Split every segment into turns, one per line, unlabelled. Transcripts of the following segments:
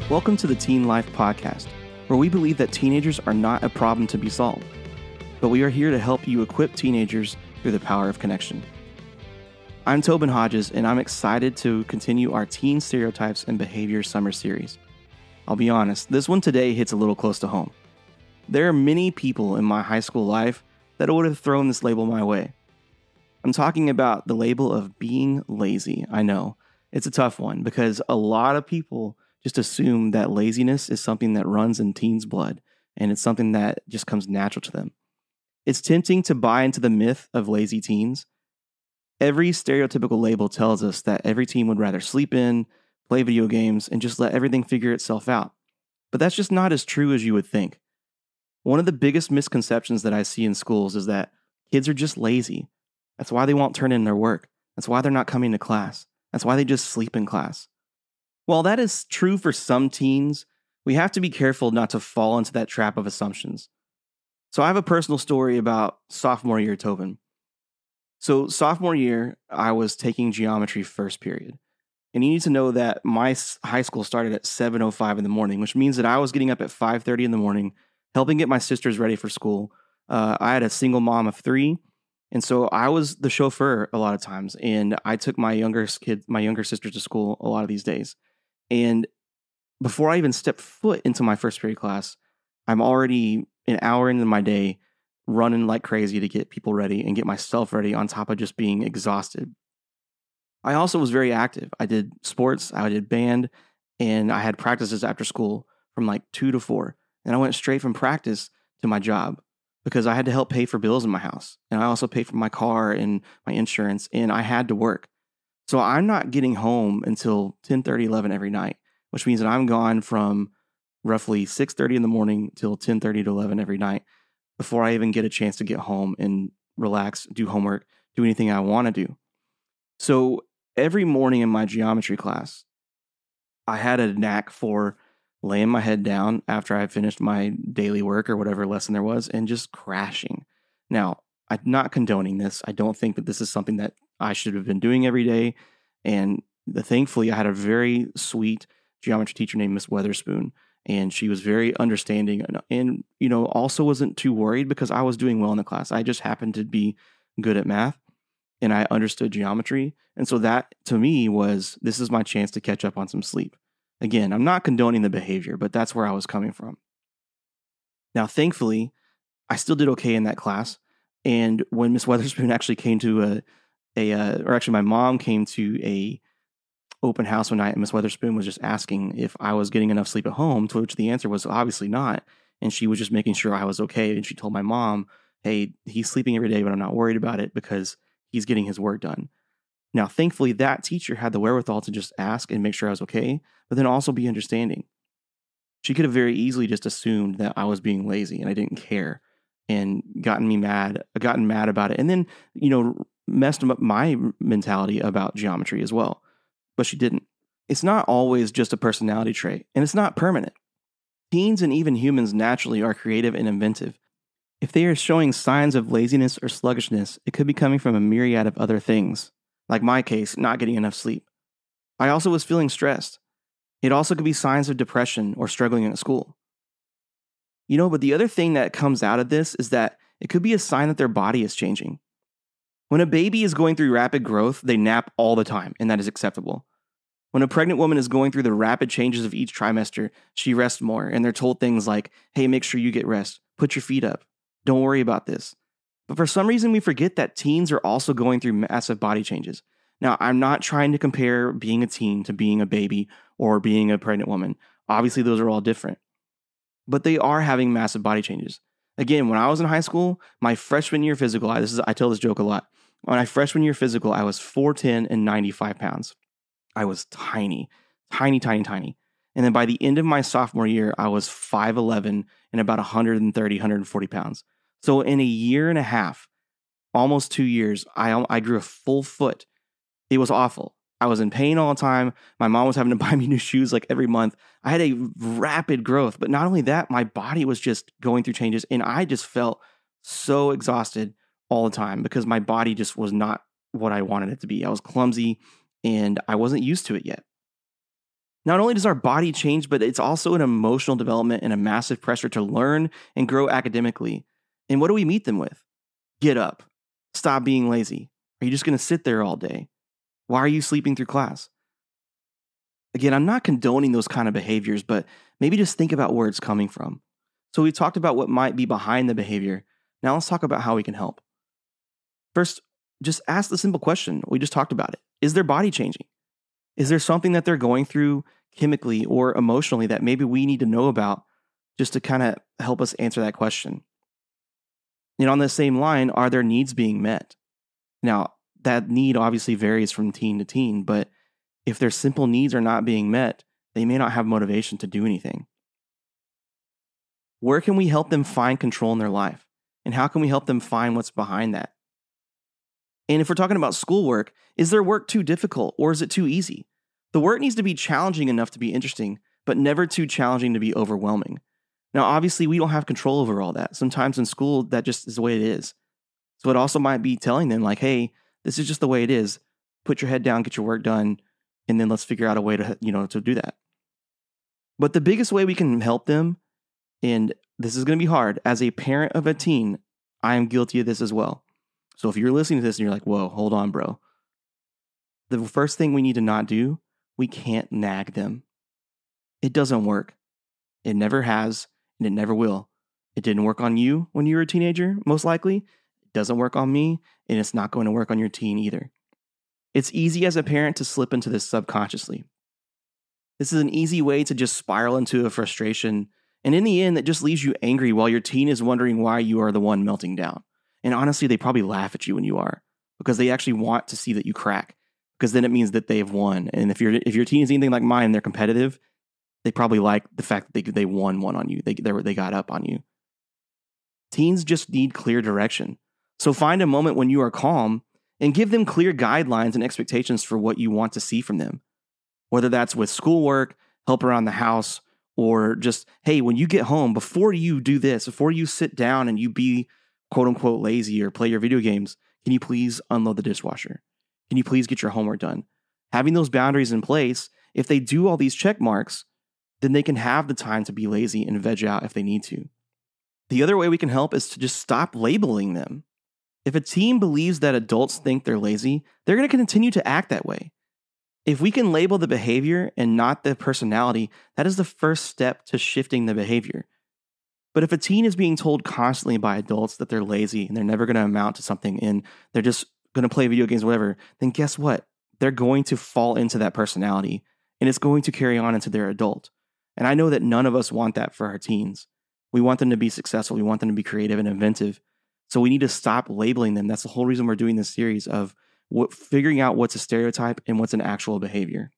Welcome to the Teen Life Podcast, where we believe that teenagers are not a problem to be solved, but we are here to help you equip teenagers through the power of connection. I'm Tobin Hodges, and I'm excited to continue our Teen Stereotypes and Behavior Summer Series. I'll be honest, this one today hits a little close to home. There are many people in my high school life that would have thrown this label my way. I'm talking about the label of being lazy. I know, it's a tough one because a lot of people just assume that laziness is something that runs in teens' blood and it's something that just comes natural to them. It's tempting to buy into the myth of lazy teens. Every stereotypical label tells us that every teen would rather sleep in, play video games, and just let everything figure itself out. But that's just not as true as you would think. One of the biggest misconceptions that I see in schools is that kids are just lazy. That's why they won't turn in their work. That's why they're not coming to class. That's why they just sleep in class. While that is true for some teens, we have to be careful not to fall into that trap of assumptions. So I have a personal story about sophomore year Tobin. So sophomore year, I was taking geometry first period. And you need to know that my high school started at 7:05 in the morning, which means that I was getting up at 5:30 in the morning, helping get my sisters ready for school. I had a single mom of three, and so I was the chauffeur a lot of times, and I took my younger sister to school a lot of these days. And before I even stepped foot into my first period class, I'm already an hour into my day running like crazy to get people ready and get myself ready on top of just being exhausted. I also was very active. I did sports, I did band, and I had practices after school from like 2 to 4. And I went straight from practice to my job because I had to help pay for bills in my house. And I also paid for my car and my insurance, and I had to work. So I'm not getting home until 10:30, 11 every night, which means that I'm gone from roughly 6:30 in the morning till 10:30 to 11 every night before I even get a chance to get home and relax, do homework, do anything I want to do. So every morning in my geometry class, I had a knack for laying my head down after I finished my daily work or whatever lesson there was and just crashing. Now, I'm not condoning this. I don't think that this is something that I should have been doing every day. And thankfully, I had a very sweet geometry teacher named Miss Weatherspoon, and she was very understanding and also wasn't too worried because I was doing well in the class. I just happened to be good at math and I understood geometry. And so that to me was, this is my chance to catch up on some sleep. Again, I'm not condoning the behavior, but that's where I was coming from. Now, thankfully, I still did okay in that class. And when Miss Weatherspoon actually came to my mom came to a open house one night, and Miss Weatherspoon was just asking if I was getting enough sleep at home, to which the answer was obviously not. And she was just making sure I was okay. And she told my mom, hey, he's sleeping every day, but I'm not worried about it because he's getting his work done. Now, thankfully, that teacher had the wherewithal to just ask and make sure I was okay, but then also be understanding. She could have very easily just assumed that I was being lazy and I didn't care and gotten mad about it. And then, messed up my mentality about geometry as well. But she didn't. It's not always just a personality trait, and it's not permanent. Teens and even humans naturally are creative and inventive. If they are showing signs of laziness or sluggishness, it could be coming from a myriad of other things, like my case, not getting enough sleep. I also was feeling stressed. It also could be signs of depression or struggling at school. But the other thing that comes out of this is that it could be a sign that their body is changing. When a baby is going through rapid growth, they nap all the time, and that is acceptable. When a pregnant woman is going through the rapid changes of each trimester, she rests more, and they're told things like, hey, make sure you get rest, put your feet up, don't worry about this. But for some reason, we forget that teens are also going through massive body changes. Now, I'm not trying to compare being a teen to being a baby or being a pregnant woman. Obviously, those are all different. But they are having massive body changes. Again, when I was in high school, my freshman year physical, I tell this joke a lot. On my freshman year physical, I was 4'10" and 95 pounds. I was tiny, tiny, tiny, tiny. And then by the end of my sophomore year, I was 5'11" and about 130, 140 pounds. So in a year and a half, almost 2 years, I grew a full foot. It was awful. I was in pain all the time. My mom was having to buy me new shoes like every month. I had a rapid growth, but not only that, my body was just going through changes, and I just felt so exhausted all the time because my body just was not what I wanted it to be. I was clumsy, and I wasn't used to it yet. Not only does our body change, but it's also an emotional development and a massive pressure to learn and grow academically. And what do we meet them with? Get up. Stop being lazy. Are you just going to sit there all day? Why are you sleeping through class? Again, I'm not condoning those kind of behaviors, but maybe just think about where it's coming from. So we talked about what might be behind the behavior. Now let's talk about how we can help. First, just ask the simple question. We just talked about it. Is their body changing? Is there something that they're going through chemically or emotionally that maybe we need to know about just to kind of help us answer that question? And on the same line, are their needs being met? Now, that need obviously varies from teen to teen, but if their simple needs are not being met, they may not have motivation to do anything. Where can we help them find control in their life? And how can we help them find what's behind that? And if we're talking about schoolwork, is their work too difficult or is it too easy? The work needs to be challenging enough to be interesting, but never too challenging to be overwhelming. Now, obviously, we don't have control over all that. Sometimes in school, that just is the way it is. So it also might be telling them, like, hey, this is just the way it is. Put your head down, get your work done, and then let's figure out a way to do that. But the biggest way we can help them, and this is going to be hard, as a parent of a teen, I am guilty of this as well. So if you're listening to this and you're like, whoa, hold on, bro. The first thing we need to not do, we can't nag them. It doesn't work. It never has, and it never will. It didn't work on you when you were a teenager, most likely. It doesn't work on me, and it's not going to work on your teen either. It's easy as a parent to slip into this subconsciously. This is an easy way to just spiral into a frustration, and in the end, that just leaves you angry while your teen is wondering why you are the one melting down. And honestly, they probably laugh at you when you are, because they actually want to see that you crack, because then it means that they've won. And if your teen is anything like mine, they're competitive, they probably like the fact that they won one on you. They got up on you. Teens just need clear direction. So find a moment when you are calm and give them clear guidelines and expectations for what you want to see from them. Whether that's with schoolwork, help around the house, or just, hey, when you get home, before you do this, before you sit down and you be quote unquote lazy or play your video games, can you please unload the dishwasher? Can you please get your homework done? Having those boundaries in place, if they do all these check marks, then they can have the time to be lazy and veg out if they need to. The other way we can help is to just stop labeling them. If a teen believes that adults think they're lazy, they're going to continue to act that way. If we can label the behavior and not the personality, that is the first step to shifting the behavior. But if a teen is being told constantly by adults that they're lazy and they're never going to amount to something and they're just going to play video games, whatever, then guess what? They're going to fall into that personality and it's going to carry on into their adult. And I know that none of us want that for our teens. We want them to be successful. We want them to be creative and inventive. So we need to stop labeling them. That's the whole reason we're doing this series of figuring out what's a stereotype and what's an actual behavior.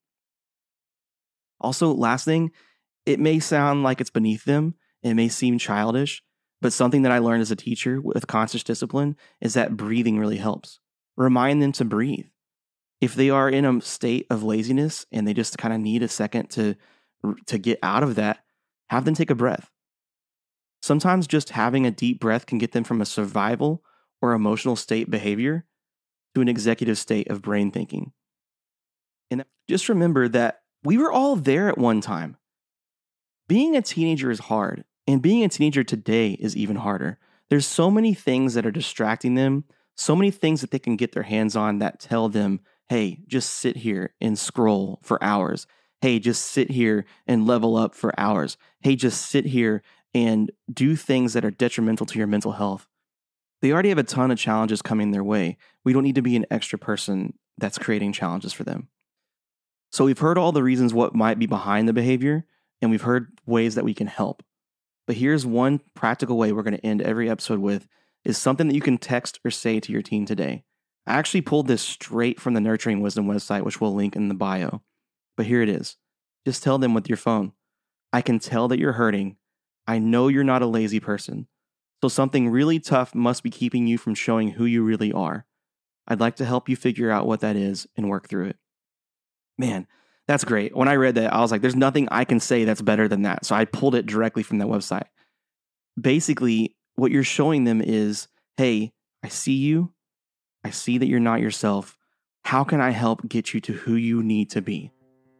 Also, last thing, it may sound like it's beneath them. It may seem childish, but something that I learned as a teacher with conscious discipline is that breathing really helps. Remind them to breathe. If they are in a state of laziness and they just kind of need a second to get out of that, have them take a breath. Sometimes just having a deep breath can get them from a survival or emotional state behavior to an executive state of brain thinking. And just remember that we were all there at one time. Being a teenager is hard, and being a teenager today is even harder. There's so many things that are distracting them, so many things that they can get their hands on that tell them, hey, just sit here and scroll for hours. Hey, just sit here and level up for hours. Hey, just sit here and do things that are detrimental to your mental health. They already have a ton of challenges coming their way. We don't need to be an extra person that's creating challenges for them. So we've heard all the reasons what might be behind the behavior, and we've heard ways that we can help. But here's one practical way we're going to end every episode with is something that you can text or say to your teen today. I actually pulled this straight from the Nurturing Wisdom website, which we'll link in the bio. But here it is. Just tell them with your phone, I can tell that you're hurting. I know you're not a lazy person. So something really tough must be keeping you from showing who you really are. I'd like to help you figure out what that is and work through it. Man, that's great. When I read that, I was like, there's nothing I can say that's better than that. So I pulled it directly from that website. Basically, what you're showing them is, hey, I see you. I see that you're not yourself. How can I help get you to who you need to be?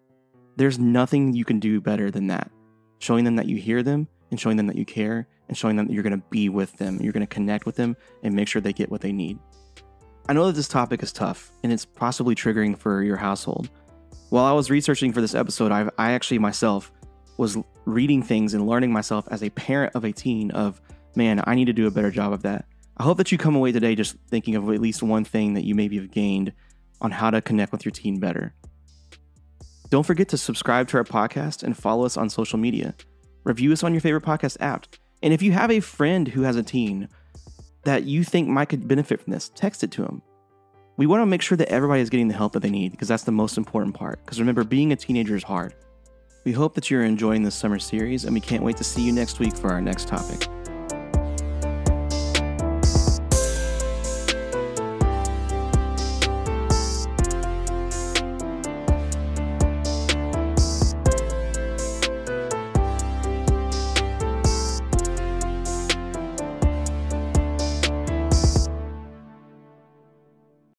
There's nothing you can do better than that. Showing them that you hear them and showing them that you care and showing them that you're going to be with them. You're going to connect with them and make sure they get what they need. I know that this topic is tough and it's possibly triggering for your household. While I was researching for this episode, I actually myself was reading things and learning myself as a parent of a teen of, man, I need to do a better job of that. I hope that you come away today just thinking of at least one thing that you maybe have gained on how to connect with your teen better. Don't forget to subscribe to our podcast and follow us on social media. Review us on your favorite podcast app. And if you have a friend who has a teen that you think might could benefit from this, text it to them. We want to make sure that everybody is getting the help that they need because that's the most important part. Because remember, being a teenager is hard. We hope that you're enjoying this summer series and we can't wait to see you next week for our next topic.